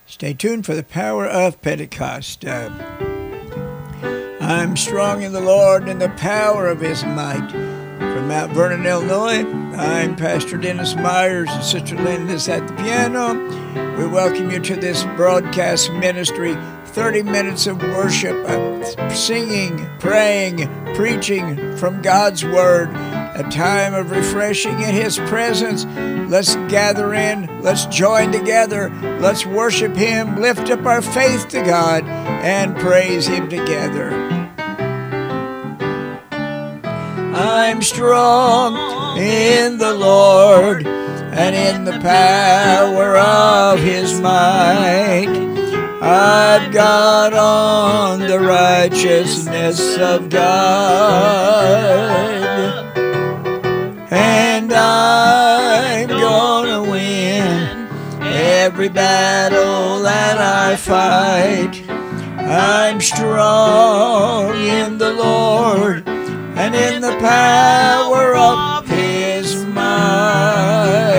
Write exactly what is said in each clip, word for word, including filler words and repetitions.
Stay tuned for the power of Pentecost. Uh, I'm strong in the Lord and the power of his might. From Mount Vernon, Illinois, I'm Pastor Dennis Myers, and Sister Linda's at the piano. We welcome you to this broadcast ministry, thirty minutes of worship, uh, singing, praying, preaching from God's Word, a time of refreshing in his presence. Let's gather in, let's join together, let's worship him, lift up our faith to God, and praise him together. I'm strong in the Lord and in the power of his might. I've got on the righteousness of God, and I'm gonna win every battle that I fight. I'm strong in the Lord and in the power of his might.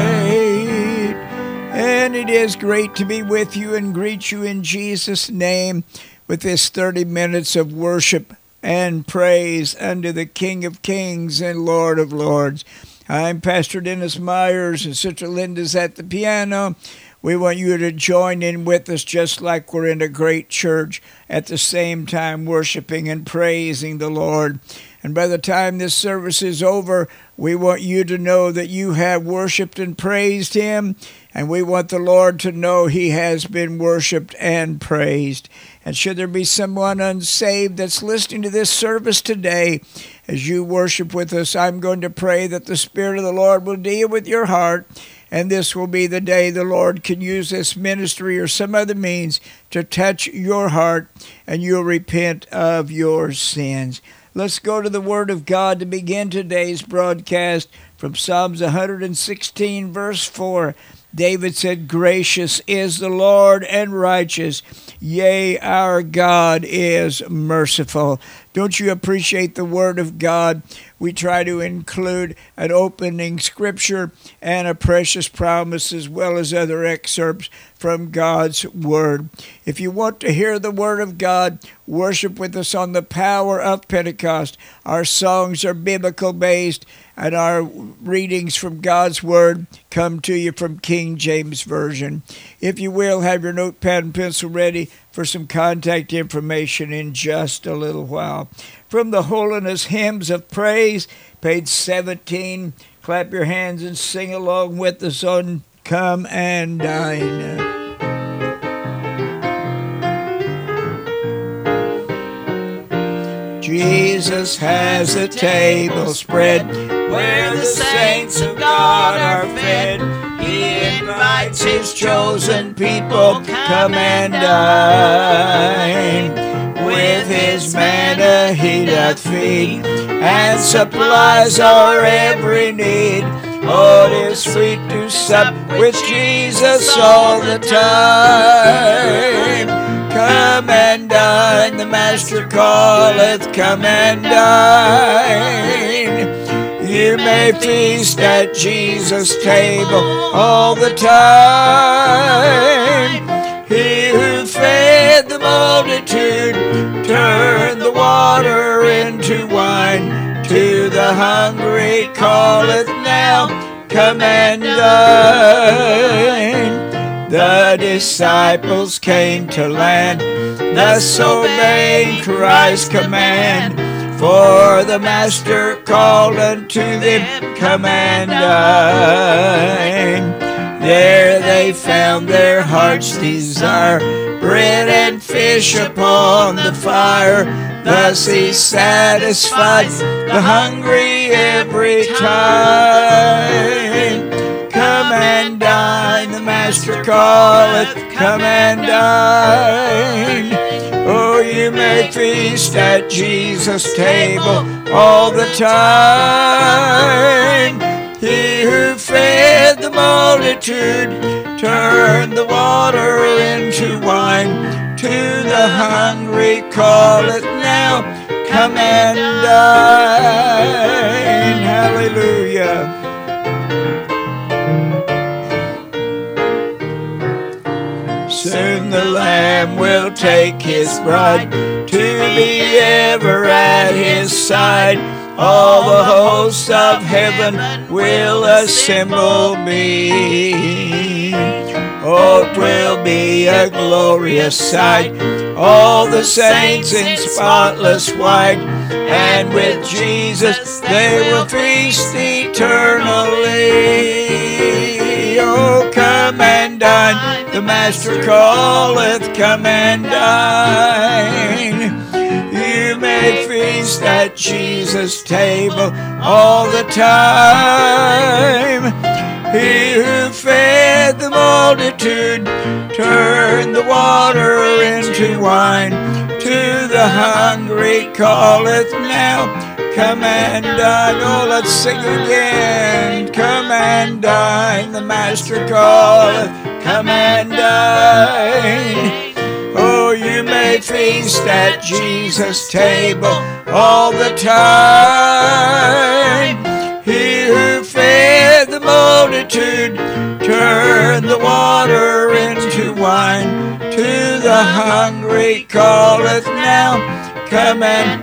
And it is great to be with you and greet you in Jesus' name with this thirty minutes of worship and praise unto the King of Kings and Lord of Lords. I'm Pastor Dennis Myers, and Sister Linda's at the piano. We want you to join in with us just like we're in a great church, at the same time worshiping and praising the Lord. And by the time this service is over, we want you to know that you have worshiped and praised him, and we want the Lord to know he has been worshiped and praised. And should there be someone unsaved that's listening to this service today, as you worship with us, I'm going to pray that the Spirit of the Lord will deal with your heart, and this will be the day the Lord can use this ministry or some other means to touch your heart, and you'll repent of your sins. Let's go to the Word of God to begin today's broadcast from Psalms one hundred sixteen, verse four. David said, "Gracious is the Lord and righteous. Yea, our God is merciful." Don't you appreciate the Word of God? We try to include an opening scripture and a precious promise, as well as other excerpts from God's Word. If you want to hear the Word of God, worship with us on the power of Pentecost. Our songs are biblical based, and our readings from God's Word come to you from King James Version. If you will, have your notepad and pencil ready for some contact information in just a little while. From the Holiness Hymns of Praise, page seventeen, clap your hands and sing along with us on Come and Dine. Jesus has a table spread where the saints of God are fed. He invites his chosen people, come and dine. With his manna he doth feed, and supplies our every need. Oh, it is sweet to sup with Jesus all the time. Come and dine, the Master calleth, come and dine. You may feast at Jesus' table all the time. He who fed the multitude turned the water into wine. To the hungry calleth now, come and dine. The disciples came to land, thus obeying Christ's command. For the Master called unto them, come and dine. There they found their heart's desire, bread and fish upon the fire. Thus he satisfies the hungry every time. Come and dine, the Master calleth, come and dine. Oh, you may feast at Jesus' table all the time. He who fed the multitude turned the water into wine. To the hungry calleth now, come and dine. Hallelujah. Soon the Lamb will take his bride to be ever at his side. All the hosts of heaven will assemble be. Oh, 'twill be a glorious sight. All the saints in spotless white, and with Jesus they will feast eternally. Oh, come and dine, the Master calleth, come and dine. You may feast at Jesus' table all the time. He who fed the multitude turned the water into wine. To the hungry calleth now, come and dine. Oh, let's sing again. Come and dine, the Master calleth, come and dine. Oh, you may feast at Jesus' table all the time. He who fed the multitude turned the water into wine. To the hungry calleth now, come and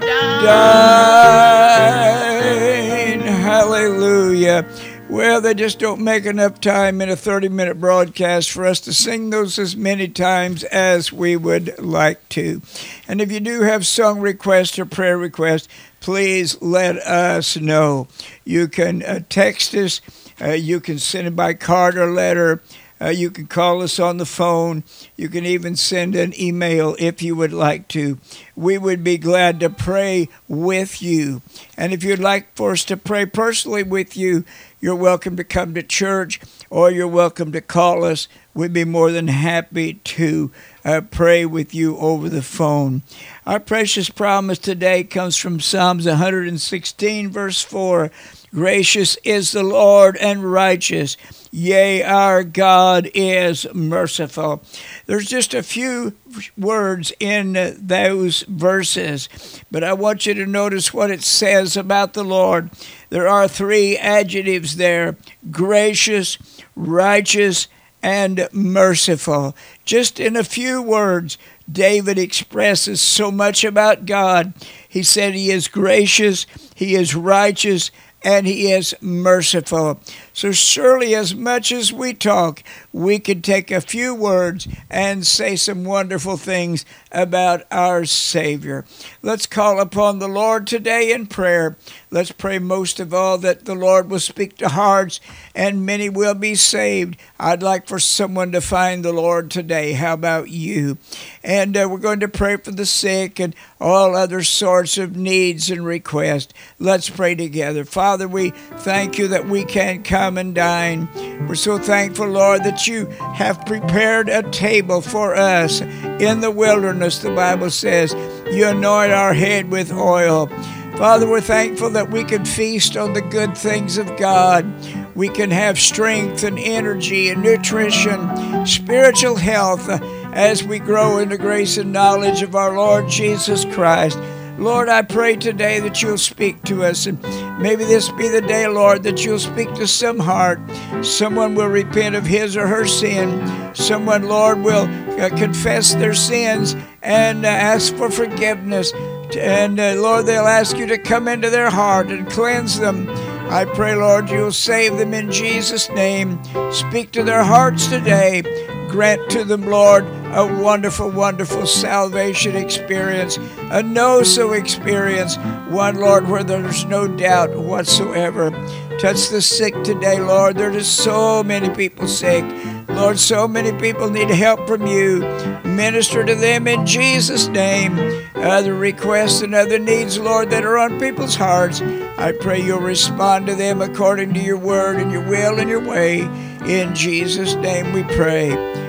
dine. Hallelujah. Well, they just don't make enough time in a thirty-minute broadcast for us to sing those as many times as we would like to. And if you do have song requests or prayer requests, please let us know. You can uh, text us. Uh, you can send it by card or letter. Uh, you can call us on the phone. You can even send an email if you would like to. We would be glad to pray with you. And if you'd like for us to pray personally with you, you're welcome to come to church, or you're welcome to call us. We'd be more than happy to uh, pray with you over the phone. Our precious promise today comes from Psalms one hundred sixteen, verse four. Gracious is the Lord and righteous. Yea, our God is merciful. There's just a few words in those verses, but I want you to notice what it says about the Lord. There are three adjectives there: gracious, righteous, and merciful. Just in a few words, David expresses so much about God. He said he is gracious, he is righteous, and he is merciful. So surely as much as we talk, we could take a few words and say some wonderful things about our Savior. Let's call upon the Lord today in prayer. Let's pray most of all that the Lord will speak to hearts and many will be saved. I'd like for someone to find the Lord today. How about you? And uh, we're going to pray for the sick and all other sorts of needs and requests. Let's pray together. Father, we thank you that we can come and dine. We're so thankful, Lord, that you have prepared a table for us in the wilderness. The Bible says you anoint our head with oil. Father, we're thankful that we can feast on the good things of God. We can have strength and energy and nutrition, spiritual health as we grow in the grace and knowledge of our Lord Jesus Christ. Lord, I pray today that you'll speak to us, and maybe this be the day, Lord, that you'll speak to some heart. Someone will repent of his or her sin. Someone, Lord, will uh, confess their sins and uh, ask for forgiveness. And uh, Lord, they'll ask you to come into their heart and cleanse them. I pray, Lord, you'll save them in Jesus' name. Speak to their hearts today. Grant to them, Lord, a wonderful, wonderful salvation experience, a know-so experience, one, Lord, where there's no doubt whatsoever. Touch the sick today, Lord. There are just so many people sick. Lord, so many people need help from you. Minister to them in Jesus' name. Other requests and other needs, Lord, that are on people's hearts, I pray you'll respond to them according to your word and your will and your way. In Jesus' name we pray.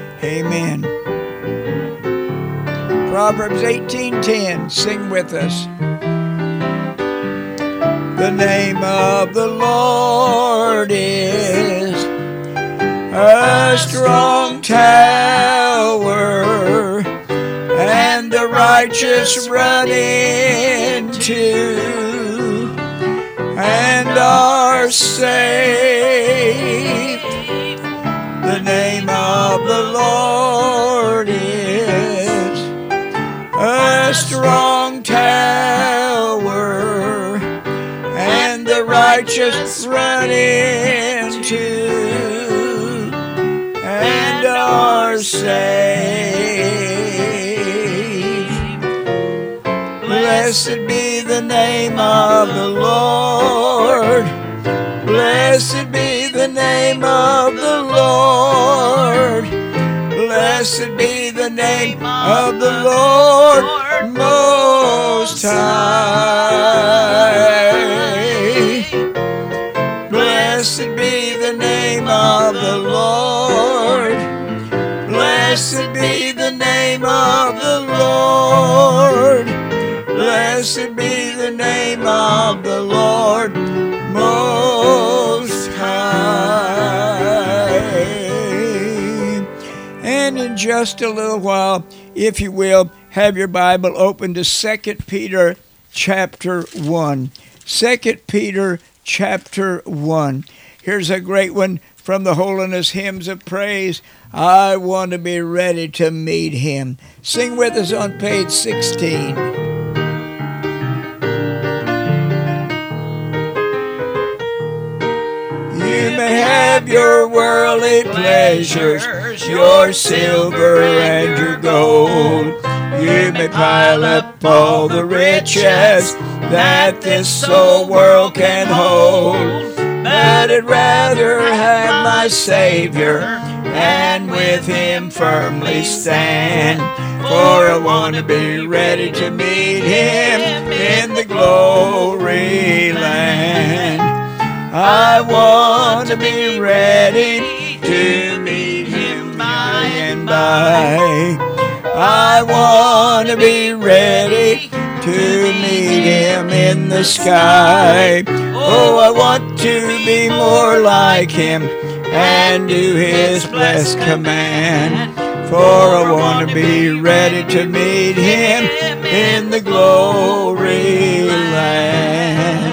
Amen. Proverbs eighteen ten. Sing with us. The name of the Lord is a strong tower, and the righteous run into and are saved. The name of the Lord righteous run into and are saved. Blessed be the name of the Lord. Blessed be the name of the Lord. Blessed be the name of the Lord Most High. Blessed be the name of the Lord. Blessed be the name of the Lord. Blessed be the name of the Lord Most High. And in just a little while, if you will, have your Bible open to Second Peter chapter one. Second Peter chapter one. Here's a great one from the Holiness Hymns of Praise. I want to be ready to meet him. Sing with us on page sixteen. You may have your worldly pleasures, your silver and your gold. You may pile up all the riches that this soul world can hold. But I'd rather have my Savior and with him firmly stand. For I want to be ready to meet him in the glory land. I want to be ready to meet him by and by. I want to be ready to meet him in the sky. Oh, I want to be more like him and do his blessed command. For I want to be ready to meet him in the glory land.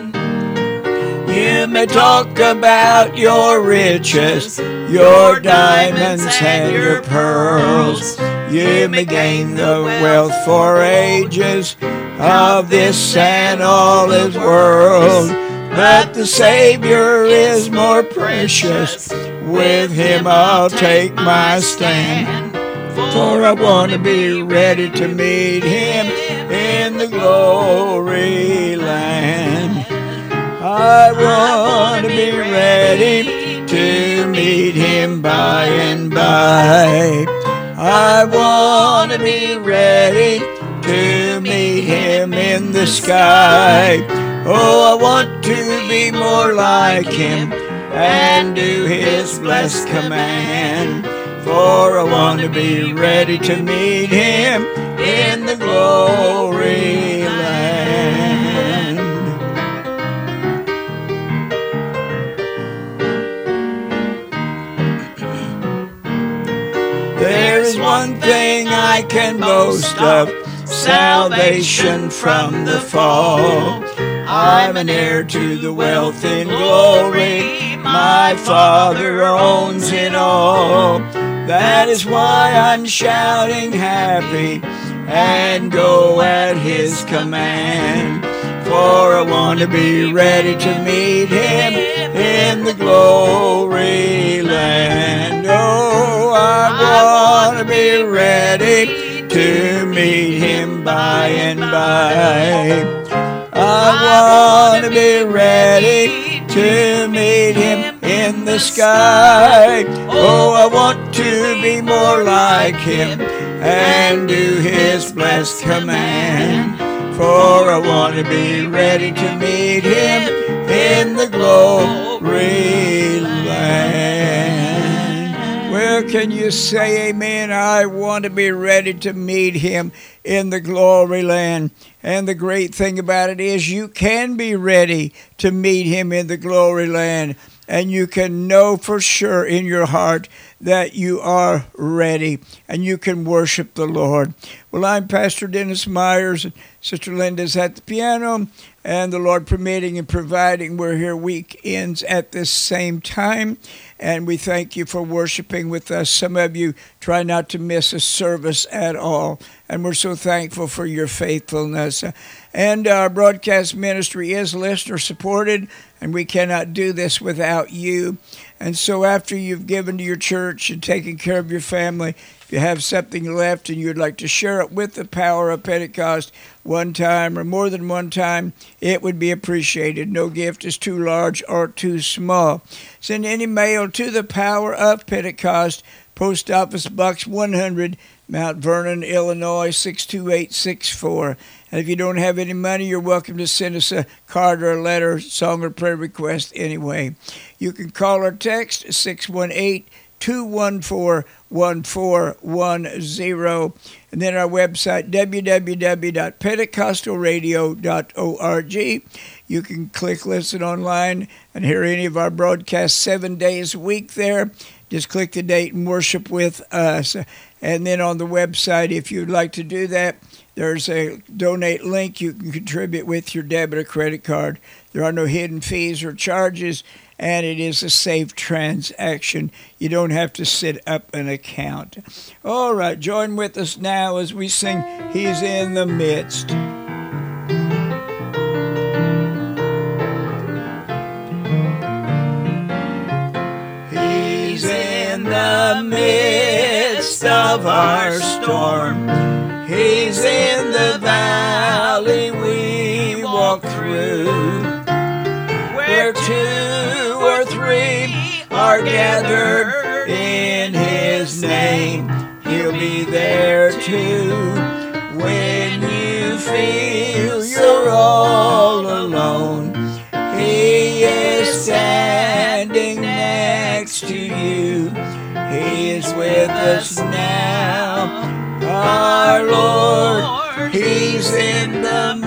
You may talk about your riches, your diamonds and your pearls. You may gain the wealth for ages of this and all his world. But the Savior is more precious. With him I'll take my stand. For I want to be ready to meet him in the glory land. I want to be ready to meet him by and by. I want to be ready to meet him in the sky. Oh, I want to be more like him and do his blessed command. For I want to be ready to meet him in the glory land. There is one thing I can boast of, salvation from the fall. I'm an heir to the wealth and glory my Father owns it all. That is why I'm shouting happy and go at his command. For I want to be ready to meet him in the glory land. Oh, I want to be ready to meet him by and by. I want to be ready to meet him in the sky. Oh, I want to be more like him and do his blessed command. For I want to be ready to meet him in the glory land. Well, can you say amen? I want to be ready to meet him in the glory land. And the great thing about it is you can be ready to meet him in the glory land. And you can know for sure in your heart that you are ready and you can worship the Lord. Well, I'm Pastor Dennis Myers, and Sister Linda's at the piano, and the Lord permitting and providing, we're here weekends at this same time, and we thank you for worshiping with us. Some of you try not to miss a service at all, and we're so thankful for your faithfulness. And our broadcast ministry is listener-supported, and we cannot do this without you. And so after you've given to your church and taken care of your family, if you have something left and you'd like to share it with the Power of Pentecost one time or more than one time, it would be appreciated. No gift is too large or too small. Send any mail to the Power of Pentecost, Post Office Box one hundred, Mount Vernon, Illinois, six two eight six four. And if you don't have any money, you're welcome to send us a card or a letter, song or prayer request anyway. You can call or text six one eight, two one four, one four one zero. And then our website, w w w dot pentecostal radio dot org. You can click listen online and hear any of our broadcasts seven days a week there. Just click the date and worship with us. And then on the website, if you'd like to do that, there's a donate link. You can contribute with your debit or credit card. There are no hidden fees or charges, and it is a safe transaction. You don't have to set up an account. All right, join with us now as we sing He's in the Midst. He's in the midst of our storm. He's in the valley we walk through, where two or three are gathered in His name. He'll be there too. When you feel you're all alone, He is standing next to you. He is with us now. Our Lord, He's in the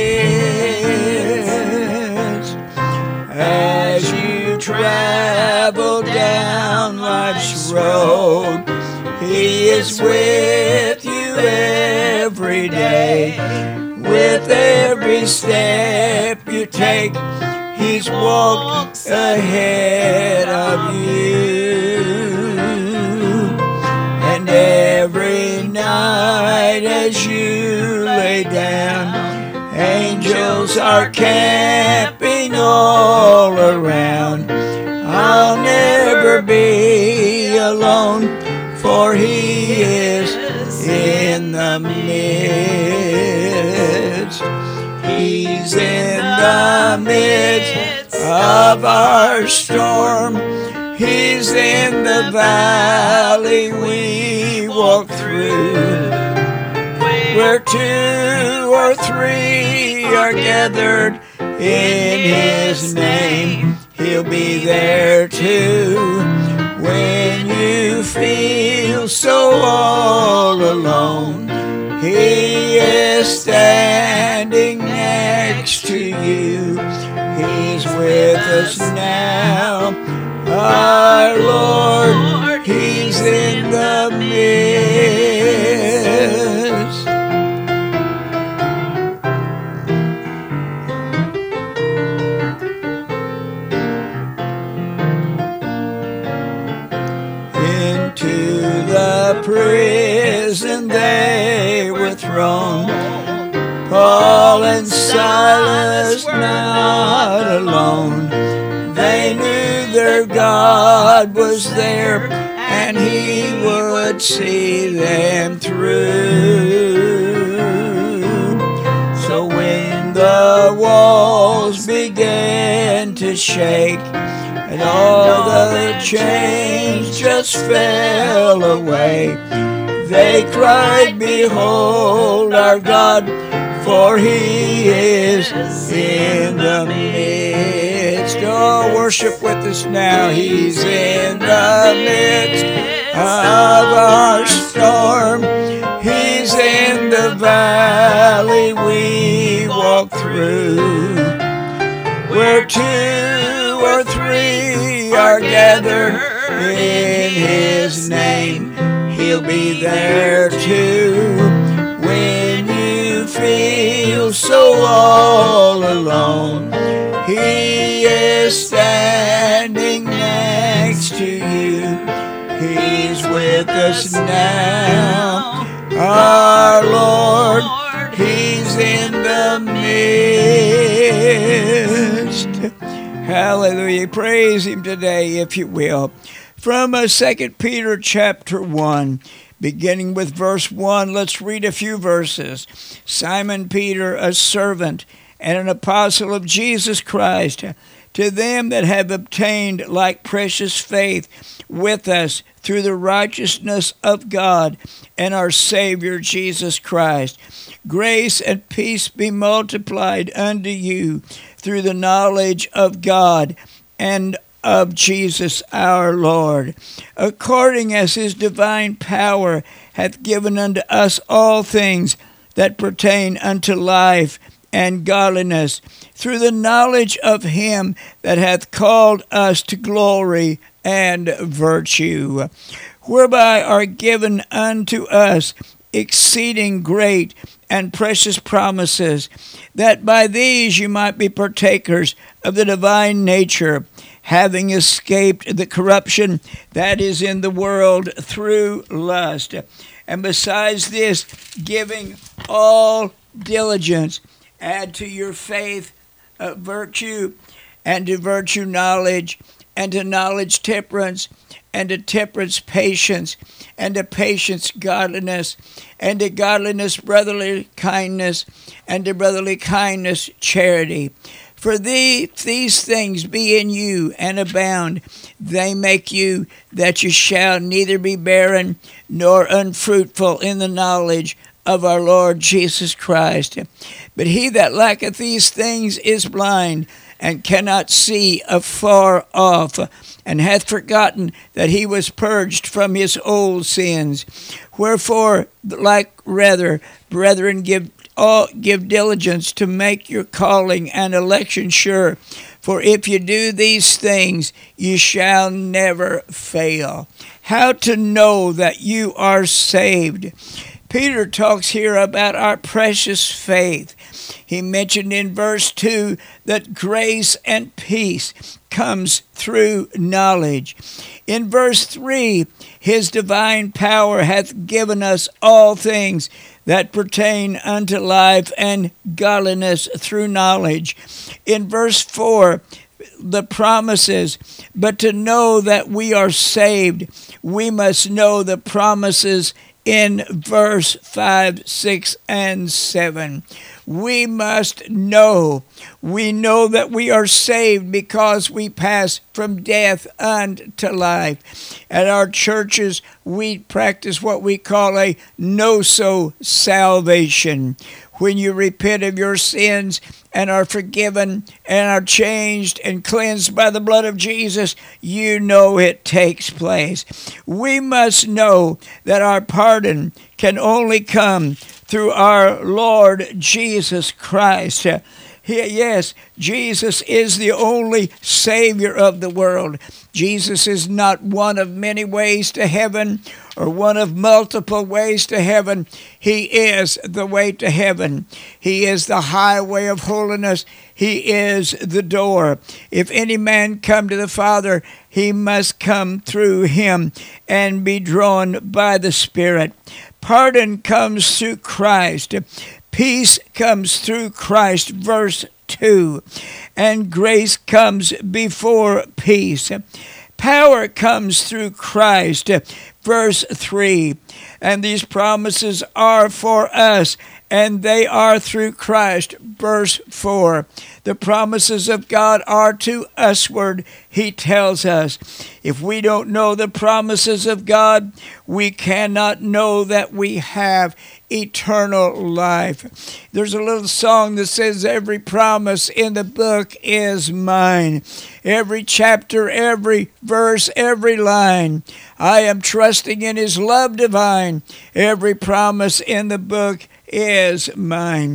midst. As you travel down life's road, He is with you every day. With every step you take, He's walked ahead of you. And every night as you lay down, angels are camping all around. I'll never be alone, for He is in the midst. He's in the midst of our storm. He's in the valley we walk through, where two or three are gathered in His name. He'll be there too. When you feel so all alone, He is standing next to you. He's with us now. Our Lord, He's in the midst. Into the prison they were thrown, Paul and Silas not alone. They knew their God was there, and He would see them through. So when the walls began to shake, and all the chains just fell away, they cried, "Behold our God, for He is in the midst." Oh, worship with us now. He's in the midst of our storm. He's in the valley we walk through, where two or three are gathered in His name, He'll be there too. When you feel so all alone, He is standing next to you. He's with us now, our Lord, He's in the midst. Hallelujah. Praise Him today, if you will. From uh, Second Peter chapter one, beginning with verse one, let's read a few verses. Simon Peter, a servant and an apostle of Jesus Christ, to them that have obtained like precious faith with us through the righteousness of God and our Savior Jesus Christ, grace and peace be multiplied unto you through the knowledge of God and of Jesus our Lord, according as His divine power hath given unto us all things that pertain unto life and godliness, through the knowledge of Him that hath called us to glory and virtue, whereby are given unto us exceeding great and precious promises, that by these you might be partakers of the divine nature, having escaped the corruption that is in the world through lust. And besides this, giving all diligence, add to your faith uh, virtue, and to virtue knowledge, and to knowledge temperance, and to temperance patience, and to patience godliness, and to godliness brotherly kindness, and to brotherly kindness charity. For thee, these things be in you and abound, they make you that you shall neither be barren nor unfruitful in the knowledge of our Lord Jesus Christ. But he that lacketh these things is blind, and cannot see afar off, and hath forgotten that he was purged from his old sins. Wherefore, like rather, brethren, give all give diligence to make your calling and election sure. For if you do these things, you shall never fail. How to know that you are saved? Peter talks here about our precious faith. He mentioned in verse two that grace and peace comes through knowledge. In verse three, His divine power hath given us all things that pertain unto life and godliness through knowledge. In verse four, the promises, but to know that we are saved, we must know the promises in verse five, six, and seven. We must know. We know that we are saved because we pass from death unto life. At our churches, we practice what we call a no-so salvation. When you repent of your sins and are forgiven and are changed and cleansed by the blood of Jesus, you know it takes place. We must know that our pardon can only come through our Lord Jesus Christ. Yes, Jesus is the only Savior of the world. Jesus is not one of many ways to heaven or one of multiple ways to heaven. He is the way to heaven. He is the highway of holiness. He is the door. If any man come to the Father, he must come through Him and be drawn by the Spirit. Pardon comes through Christ. Peace comes through Christ, verse two. And grace comes before peace. Power comes through Christ, verse three. And these promises are for us, and they are through Christ, verse four. The promises of God are to usward, He tells us. If we don't know the promises of God, we cannot know that we have eternal life. There's a little song that says, every promise in the book is mine. Every chapter, every verse, every line. I am trusting in His love divine. Every promise in the book is mine.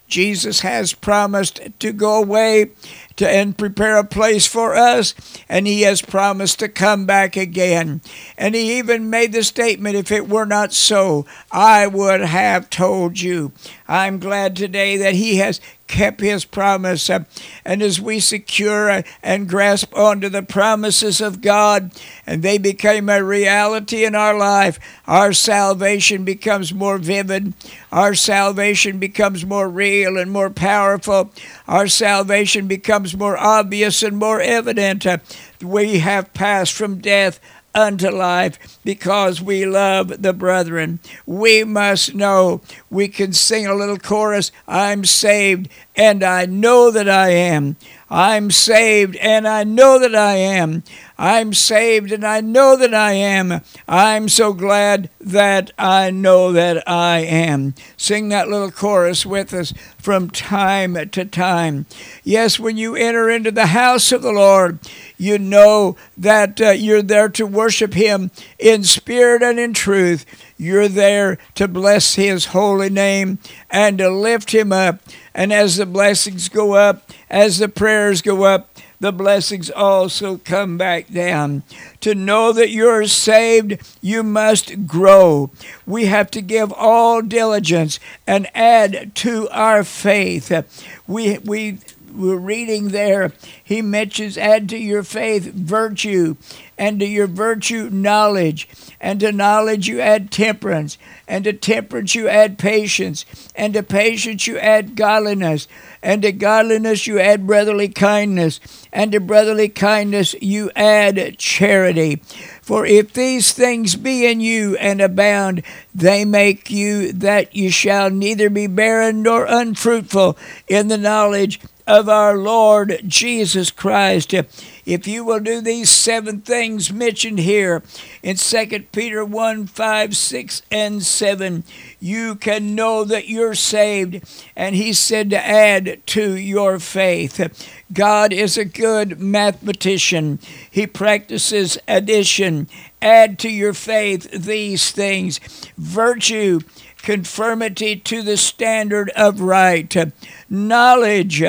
Jesus has promised to go away to and prepare a place for us, and he has promised to come back again. And he even made the statement, if it were not so, I would have told you. I'm glad today that he has kept his promise. Uh, and as we secure uh, and grasp onto the promises of God, and they become a reality in our life, our salvation becomes more vivid. Our salvation becomes more real and more powerful. Our salvation becomes more obvious and more evident. Uh, we have passed from death unto life because we love the brethren. We must know. We can sing a little chorus, I'm saved and I know that I am. I'm saved and I know that I am. I'm saved and I know that I am. I'm so glad that I know that I am. Sing that little chorus with us from time to time. Yes, when you enter into the house of the Lord, you know that uh, you're there to worship him in spirit and in truth. You're there to bless his holy name and to lift him up. And as the blessings go up, as the prayers go up, the blessings also come back down. To know that you're saved, you must grow. We have to give all diligence and add to our faith. We we we're reading there, he mentions add to your faith virtue, and to your virtue knowledge, and to knowledge you add temperance, and to temperance you add patience, and to patience you add godliness, and to godliness you add brotherly kindness, and to brotherly kindness you add charity. For if these things be in you and abound, they make you that you shall neither be barren nor unfruitful in the knowledge of our Lord Jesus Christ. If you will do these seven things mentioned here in Second Peter one, five, six, and seven, you can know that you're saved. And he said to add to your faith. God is a good mathematician. He practices addition. Add to your faith these things: virtue, conformity to the standard of right, knowledge,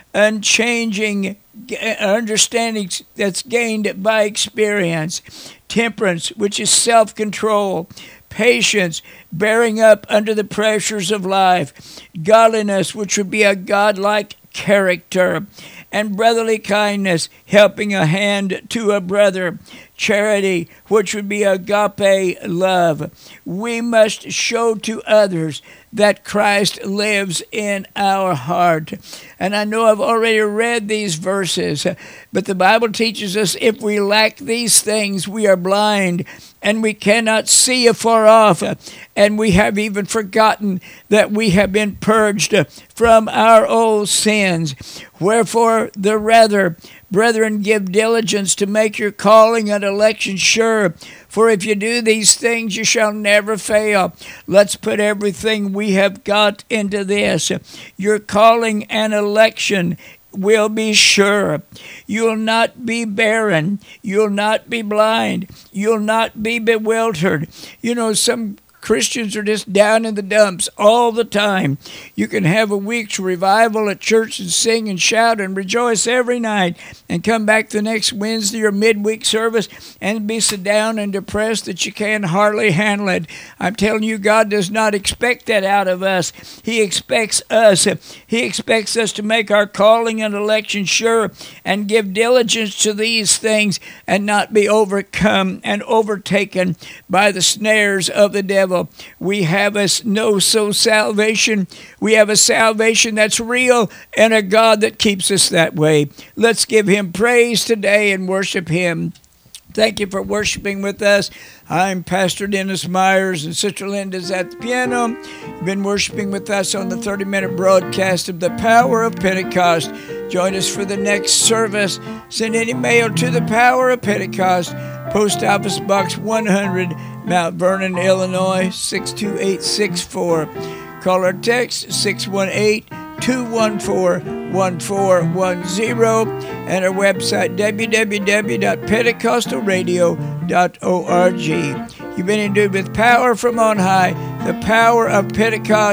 unchanging understanding that's gained by experience, temperance, which is self-control, patience, bearing up under the pressures of life, godliness, which would be a godlike character, and brotherly kindness, helping a hand to a brother, charity, which would be agape love. We must show to others that Christ lives in our heart. And I know I've already read these verses, but the Bible teaches us if we lack these things, we are blind and we cannot see afar off. And we have even forgotten that we have been purged from our old sins. Wherefore, the rather, brethren, give diligence to make your calling and election sure. For if you do these things, you shall never fail. Let's put everything we have got into this. Your calling and election will be sure. You'll not be barren. You'll not be blind. You'll not be bewildered. You know, some Christians are just down in the dumps all the time. You can have a week's revival at church and sing and shout and rejoice every night and come back the next Wednesday or midweek service and be so down and depressed that you can hardly handle it. I'm telling you, God does not expect that out of us. He expects us. He expects us to make our calling and election sure and give diligence to these things and not be overcome and overtaken by the snares of the devil. We have a no-so salvation. We have a salvation that's real and a God that keeps us that way. Let's give him praise today and worship him. Thank you for worshiping with us. I'm Pastor Dennis Myers, and Sister Linda's at the piano. You've been worshiping with us on the thirty-minute broadcast of the Power of Pentecost. Join us for the next service. Send any mail to the Power of Pentecost, Post Office Box one hundred, Mount Vernon, Illinois, six two eight six four. Call or text six one eight, two one four, one four one zero and our website w w w dot pentecostal radio dot org. You've been endued with power from on high, the power of Pentecost.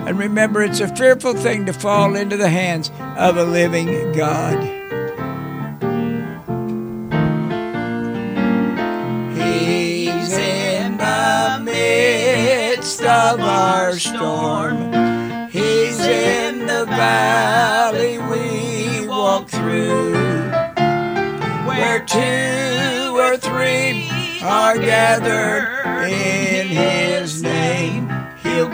And remember, it's a fearful thing to fall into the hands of a living God. He's in the midst of our storm. He's in the valley we walk through. Where two or three are gathered in His name,